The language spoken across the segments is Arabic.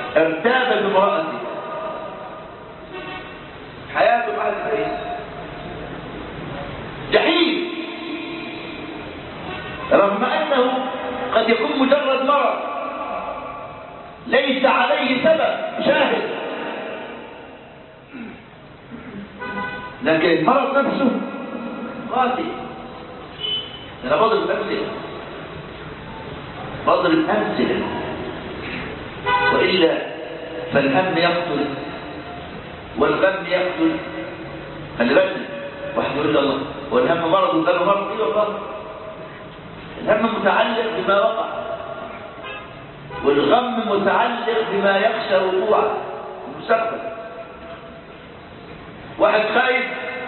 ارتاب بامرأته، حياته بعد ايه؟ جحيم، رغم انه قد يكون مجرد مرض ليس عليه سبب شاهد، لكن المرض نفسه قاتل. انا بضرب امثله والا فالهم يقتل والغم يقتل. خلي بالك، واحد يقول الله والهم مرض وقالوا مرض، ايه والله الهم متعلق بما وقع والغم متعلق بما يخشى وقوعه المستقبل. واحد خايف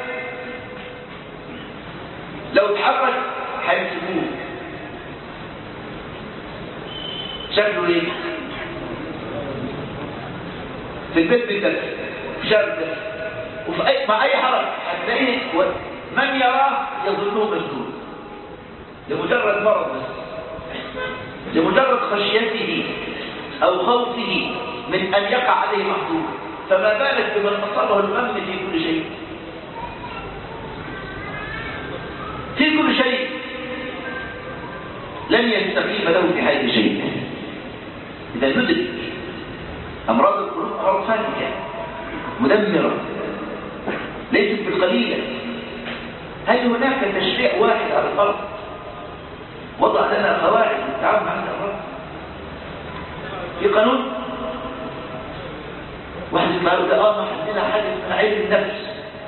لو اتحرك هيمسكوه، شكله ايه؟ في البيت بيتك، في شارك، مع اي حركه هتلاقيه من يراه يظنه مجنون لمجرد مرض بس، لمجرد خشيته او خوفه من ان يقع عليه محظور، فما بالك بمن اصابه الامن في كل شيء، في كل شيء لن يستقيم له في حياته شيء. اذا ندرك امراض القلوب امراض فاتكه مدمره ليست بالقليله. هل هناك تشريع واحد على الارض وضع لنا قواعد للتعامل مع الامراض؟ في قانون واحد قالوا ده ما عندنا حاجه اسمها علم النفس.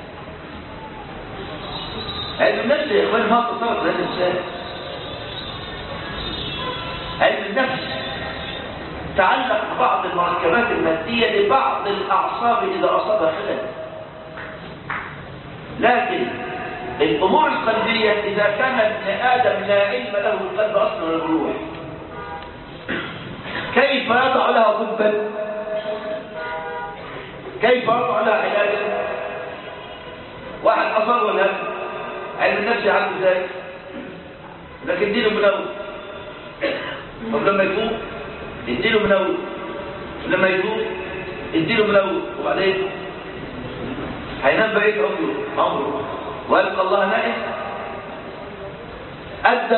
علم النفس يا اخوان ما تصرف لهذا الانسان. علم النفس تعلق ببعض المركبات الماديه لبعض الاعصاب اذا اصابها خلل، لكن الامور القلبيه اذا كان ابن ادم لا علم له القلب اصلا ولا الروح، كيف يضع لها طبا؟ كيف يضع لها علاجا؟ واحد اصاب الهم، علم النفس عنده ازاي؟ لكن اديله منوم، طب لما يفوق اديله منوم، لما يفوق اديله منوم، وبعدين هينام بقيه عمره ويلقى الله نائم. ادى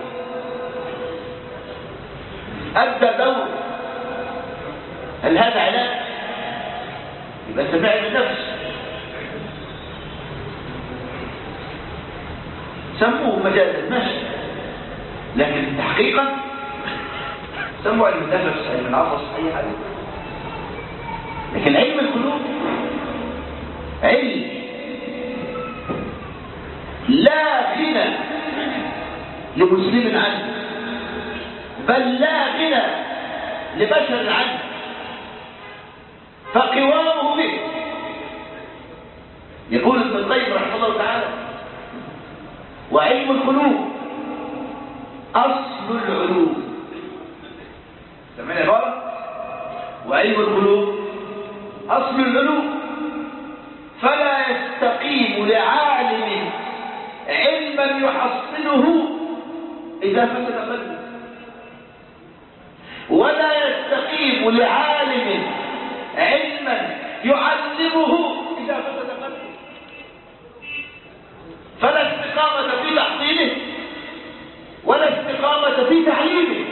دور. هل هذا علاج؟ يبقى سمع علم النفس، سموه مجازا ماشي، لكن تحقيقا سموه علم النفس، علم العصر، اي حاجه. لكن علم القلوب علم لا غنى لمسلم عنه، بل لا غنى لبشر عنه، فقوامه به. يقول ابن القيم رحمه الله تعالى: وعلم القلوب اصل العلوم. سمعنا عباره؟ وعلم القلوب اصل العلوم، فلا يستقيم لعالم علما يحصله اذا فسد قلبه، ولا يستقيم لعالم علما يعلمه اذا فسد قلبه. فلا استقامة في تحصيله ولا استقامة في تعليمه.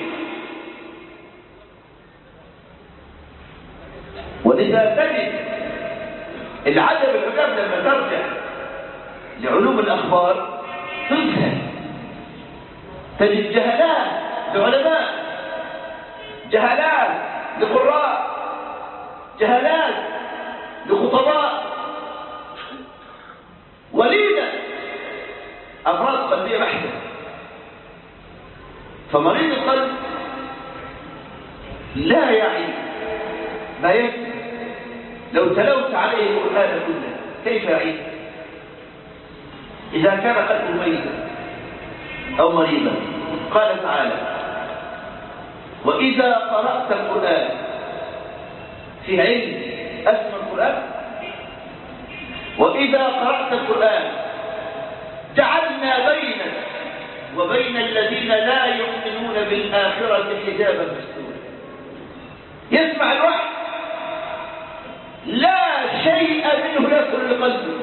ولذا تجد العجب العجاب لما ترجع لعلوم الأخبار تذهل، تجد جهلات لعلماء، جهلات لقراء، جهلات لخطباء، وليدا أمراض قلبية بحتة. فمريض القلب لا يعي ما يكفي. لو تلوت عليه القرآن كله كيف يعي؟ إذا كان قلبه ميتا أو مريضا. قال تعالى: وإذا قرأت القرآن، في علم اسم القرآن، وإذا قرأت القرآن جعلنا بينك وبين الذين لا يؤمنون بالآخرة حجابا مستورا. يسمع الوحي قلبه،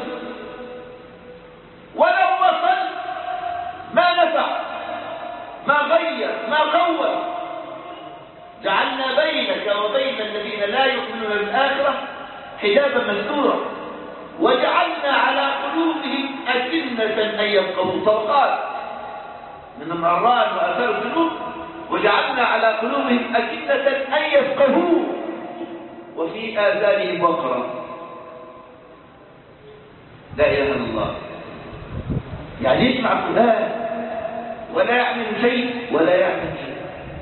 ولو وصل ما نفع، ما غير، ما قوى. جعلنا بينك وبين الذين لا يؤمنون بالآخرة حجابا مستورا، وجعلنا على قلوبهم أكنة أن يفقهوا. طبقات من المران وآثار الذنوب. وجعلنا على قلوبهم أكنة أن يفقهوا وفي آذانهم وقرا. لا إله إلا الله. يعني يسمع القرآن ولا يعمل شيء ولا يعمل شيء.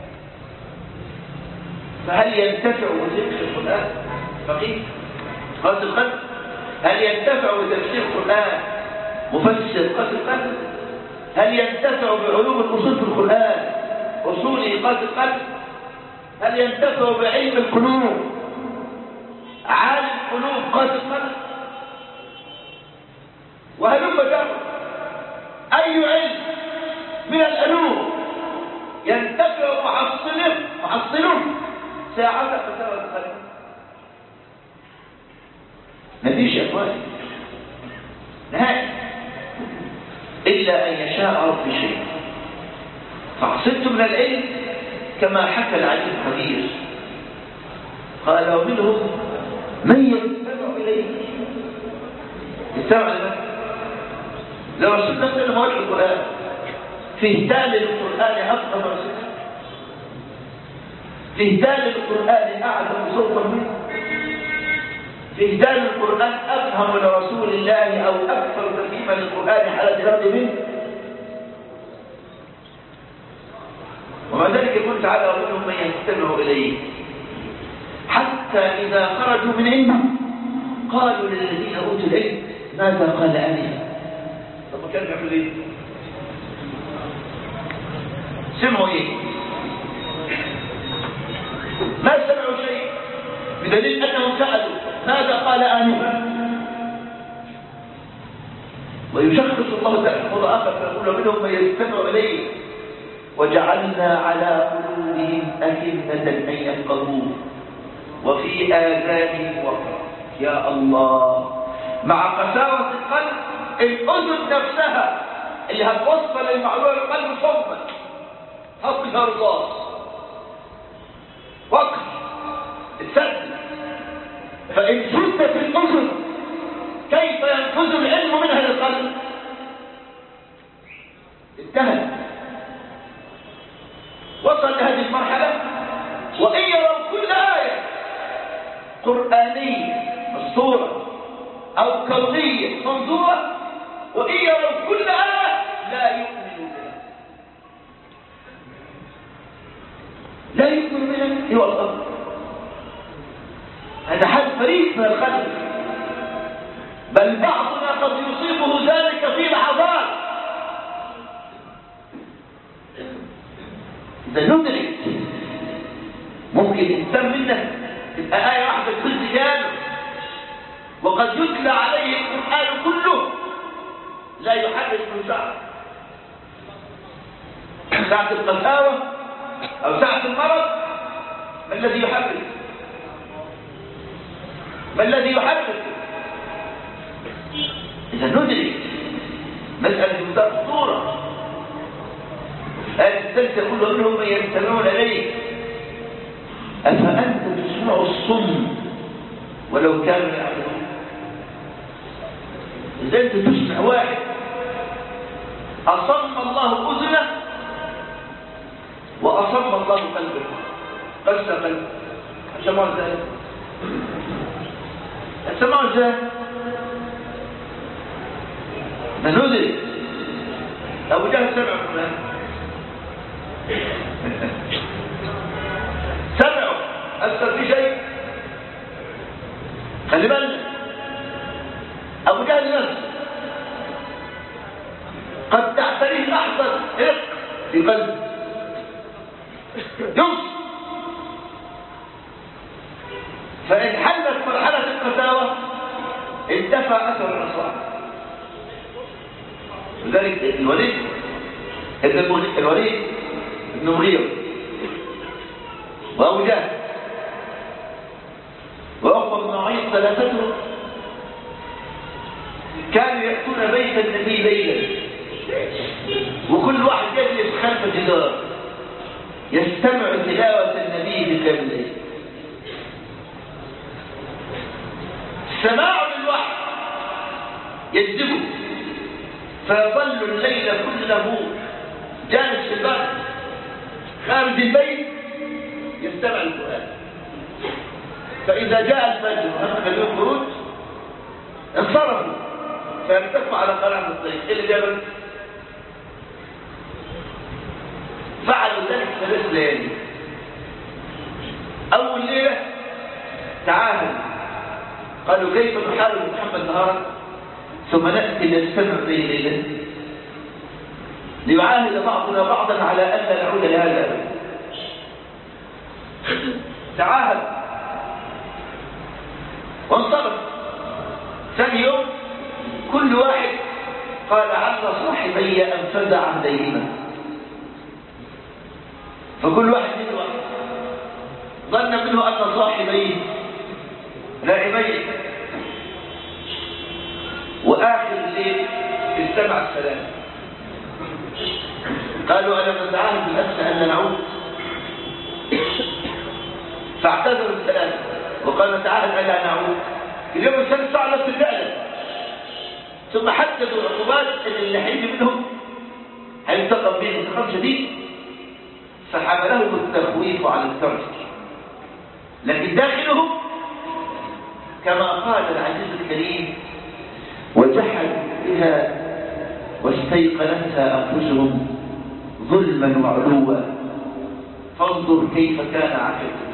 فهل ينتفع بتفسير القرآن فقيه قاسي القلب؟ هل ينتفع بتفسير القرآن مفسر قاسي القلب؟ هل ينتفع بعلوم الأصول في القرآن أصولي قاسي القلب؟ هل ينتفع بعلم القلوب عالم القلوب قاسي القلب؟ وهلم جرب أي علم من العلوم ينتفع محصله ساعة فتاوى القلب؟ مفيش يا اخواني نهائي، إلا أن يشاء رب شيء. فحصلت من العلم كما حكى العليم الخبير قال ومنهم من يستمع إليه. يستمع لمن؟ لرسول الله صلى الله عليه وسلم القرآن فيه تال للقرآن أفضل رسول، فيه تال للقرآن أعظم صوتا منه، فيه تال للقرآن أفهم لرسول الله أو أكثر تفهيما للقرآن حالة الأرض منه. ومع ذلك يقول تعالى ومنهم من يستمع إليه حتى إذا خرجوا من عنده قالوا للذين أوتوا العلم ماذا قال آنفا. طب ما كانوا يعملوا إيه؟ سمعوا إيه؟ ما سمعوا شيء، بدليل أنهم سألوا ماذا قال آنفا. ويشخص الله تعالى مرة آخر فيقول منهم من يستمع إليه وجعلنا على قلوبهم أكنة أن يفقهوه وفي آذانهم وقرا. يا الله، مع قساوة القلب الأذن نفسها اللي هتوصل للمعلومة القلب صوبا حطها رصاص وقر السد. فإن سدت الأذن كيف ينفذ العلم منها للقلب؟ انتهى، وصل لهذه المرحلة. وإن يروا كل آية قرآنية مسطورة أو كونية منظورة، وإن يروا كل آية لا يؤمنوا بها، لا يؤمنوا بها. هو الأمر هذا حال فريق من الخلق، بل بعضنا قد يصيبه ذلك في لحظات. إذا ندرك ممكن إنسان منا تبقى آية واحدة تخز جانب وقد يتلى عليه القرآن كله لا يحرك من شعر. ساعة القساوة أو ساعة المرض ما الذي يحرك؟ ما الذي يحرك؟ إذا ندرك مسألة منتهى الخطورة. الآية الثالثة يقول منهم من يستمعون إليك أفأنت تسمع الصم ولو كانوا يعلمون. إذا أنت تسمع واحد أصم الله أذنه وأصم الله قلبه، قسى قلبه، سمعوا ازاي؟ سمعوا ازاي؟ ما ندرك. أبو جهل سمع القرآن سمعوا أثر في شيء. خلي بالك أبو جهل نفسه قد تعتريه لحظة إرق في قلبه يوصل، فإن حلت مرحلة القساوة انتفى أثر الرسول. لذلك الوليد ابن مغيرة وأبو جهل وعقبة بن معيط ثلاثته كانوا يأتون بيت النبي ليلا، وكل واحد يجلس خلف جدار يستمع تلاوة النبي بكامل الليل. سماع للوحي يجذبه، فيظل الليل كله جالس في الباب خارج البيت يستمع القرآن. فإذا جاء الفجر وهم الخروج انصرفوا فيرتفعوا على قناة الطريق. إيه اللي جابك؟ فعلوا ذلك 3 ليالي. أول ليلة تعاهد، قالوا كيف نحارب محمد نهارا ثم نأتي نستمع إليه ليلا، ليعاهد بعضنا بعضا على أن لا نعود لهذا أبدا. تعاهد وانصرف. ثاني يوم كل واحد قال عسى صاحبي أنفذ عهديهما، فكل واحد ظن منه أن صاحبيه لاعبين. وآخر الليل استمع السلام، قالوا أنا نتعاهد بالأمس أن لا نعود، فاعتذروا الثلاثة وقال نتعاهد أن لا نعود. اليوم الثالث صار نفس الفعل، ثم حددوا العقوبات اللي هيجي منهم هينتقم بهم انتقام شديد، فحملهم التخويف على الترك، لكن داخلهم كما قال العزيز الكريم وجحدوا بها واستيقنتها أنفسهم ظلما وعلوا فانظر كيف كان عاقبة